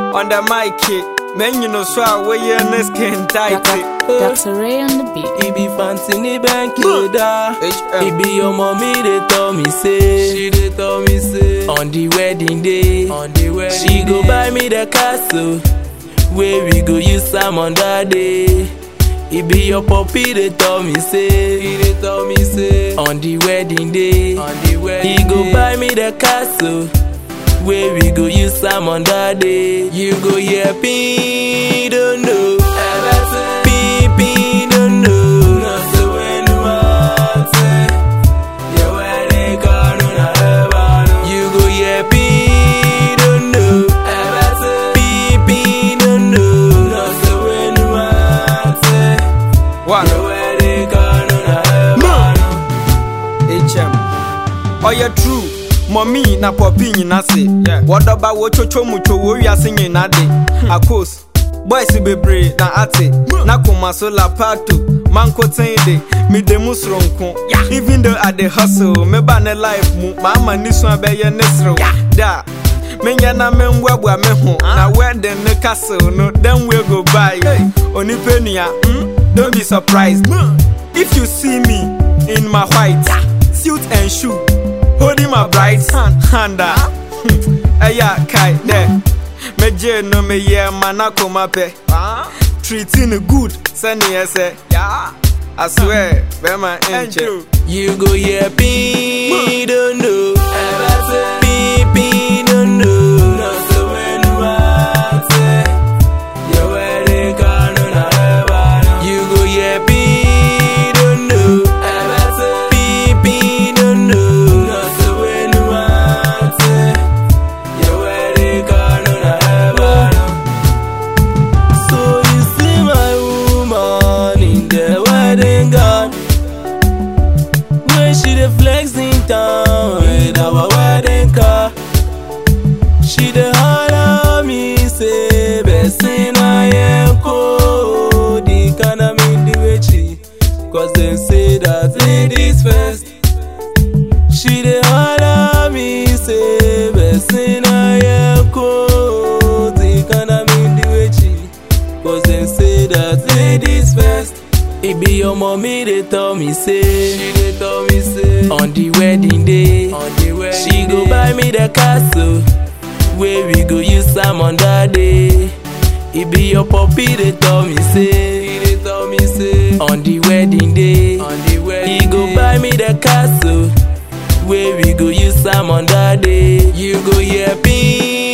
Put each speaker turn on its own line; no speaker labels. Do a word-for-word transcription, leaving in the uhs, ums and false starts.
On the mic, man, you know, so I wear your skin tight.
Doctor Ray on the beat.
It be fancy ni banky da. It be your mommy they tell me say. She they tell me say. On the wedding day, on the wedding she go buy me the castle. Where we go use some on that day. It be your puppy they tell me say. He they tell me say. On the wedding day, on the wedding he go buy me the castle. Where we go use some on that day. You go yeah, pee, don't know. Pee, pee, don't know. No, so when you want it, you wedding card on a heaven. You go yeah, pee, don't know. Pee, pee, don't know. No, so when you want it, you wedding card on a heaven.
H M. Oh, you're true. Mommy na popi nyina se wodoba wo chocho mucho wo wiase nyina de akos boys bebre na ate na koma so la pato manko ten de me demu sronko even though I dey hustle me ba na life mu mama ni so abeye nesro da menya na menwabua me ho na wedding ne castle no then we go buy oni penua don't be surprised if you see me in my white suit and shoe holding my bright hand, handa. Aya kai there. Me je no me ye manako mape. Treating good, send me say. Yeah, I swear, be my angel.
You go yeah, pee, don't know. Pee, pee, don't know. No, so when you want it, you wedding card on a heaven. You go yeah, pee, don't know. Pee, pee, don't know. She the flexing town with our wedding car. She the holler me say bessin I am cold. The kind of mean the way she, cause them say that ladies first. She the holler me say bessin I am cold. The kind of mean the way she, cause them say that ladies first. It be your mommy they tell me say. She they tell me say. On the wedding day, on the wedding she go day. Buy me the castle. Where we go use some on that day. It be your puppy they tell me say. He they tell me say. On the wedding day, on the wedding he go day. Buy me the castle. Where we go use some on that day. You go yeah, pee.